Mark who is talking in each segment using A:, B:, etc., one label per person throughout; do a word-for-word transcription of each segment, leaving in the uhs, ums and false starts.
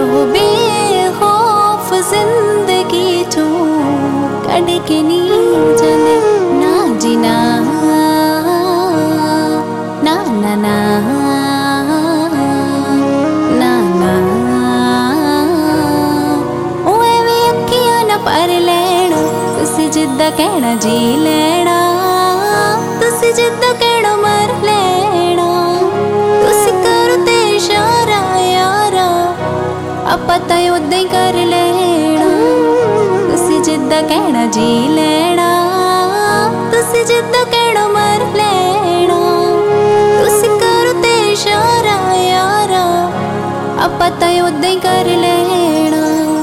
A: वो बेखौफ जिंदगी चो कड़ के नी जाने ना जीना ना ना ना ना ना ओए वे अखियां ना पर लेना तुसी जिद्दां कहना जी लेना तुसी जिद्दां कहना मर लेना तुसी करो ते इशारा यारा आपां तां उदां ही कर लेना तुसी जिद्दां कहना जी लेना तुसी जिद्दां कहना मर लेना तुसी करो ते इशारा यारा आपां तां उदां ही कर लेना।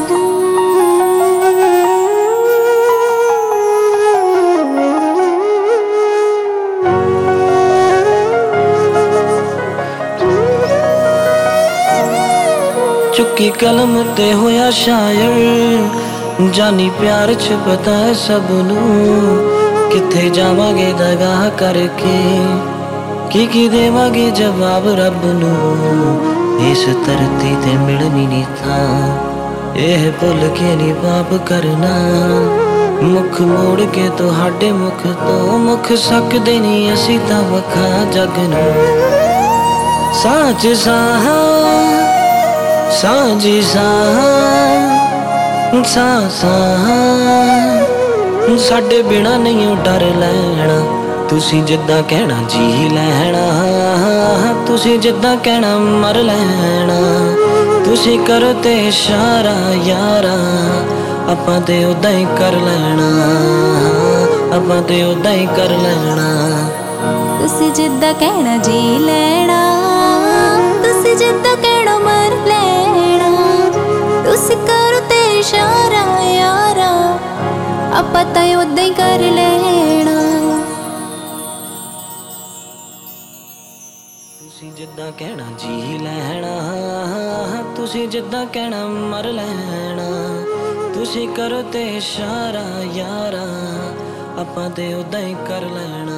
B: चुकी कलम ते होया शायर जानी प्यार च पता है सबनू किथे जावांगे दगाह करके की की देवांगे जवाब रब नू इस धरती ते मिलनी नी था एह भुल के नी पाप करना मुख मोड़ के तुहाडे मुख तो मुख सकदे नी असीं तां वखा जग नू साच साह सांझी साह साह साडे बिना नहीं डर लैना तुसी जिद्दां कहना जी लैना तुसी जिद्दां कहना मर लैना तुसी करो ते इशारा यारा आपां ते उदां ही कर लैना आपां ते उदां ही कर लैना
A: तुसी जिद्दां कहना जी लैना तुसी जिद्दां कहना मर लेना तुसी करो ते इशारा यारा आपां तां उदां ही कर लेना
B: तुसी जिद्दां कहना जी लैना तुसी जिद्दां कहना मर लैना तुसी करो ते इशारा यारा आपां ते उदां ही कर लेना।